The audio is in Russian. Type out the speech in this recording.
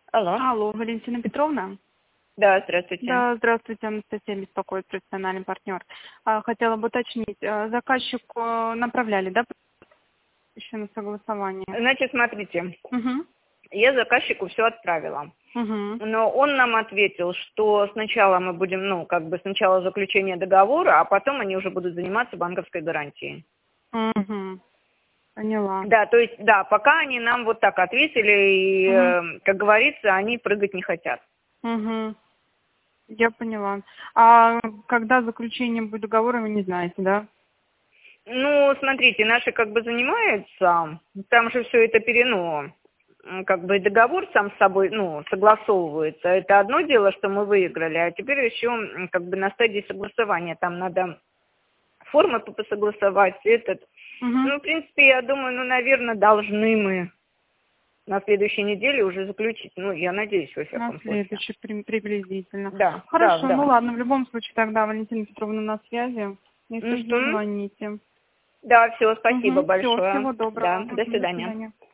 Алло. Алло, Валентина Петровна? Да, здравствуйте. Да, здравствуйте, Анастасия беспокоит, профессиональный партнер. Хотела бы уточнить, заказчику направляли, да, еще на согласование? Значит, смотрите, Угу. я заказчику все отправила. Угу. Но он нам ответил, что сначала мы будем, сначала заключение договора, а потом они уже будут заниматься банковской гарантией. Угу. Поняла. Да, то есть, да, пока они нам вот так ответили, и, как говорится, они прыгать не хотят. Угу. Я поняла. А когда заключение будет договора, вы не знаете, да? Ну, смотрите, наши как бы занимаются, там же все это как бы и договор сам с собой, согласовывается. Это одно дело, что мы выиграли, а теперь еще как бы на стадии согласования. Там надо формы согласовать, Угу. в принципе, я думаю, наверное, должны мы на следующей неделе уже заключить. Я надеюсь, во На всяком случае. следующий приблизительно. Да, да, Хорошо, ну да. ладно, в любом случае тогда Валентина Петровна на связи. Если что, Угу. звоните. Да, все, спасибо Угу. Все, большое. всего доброго. Да, до Мгм, до свидания. свидания.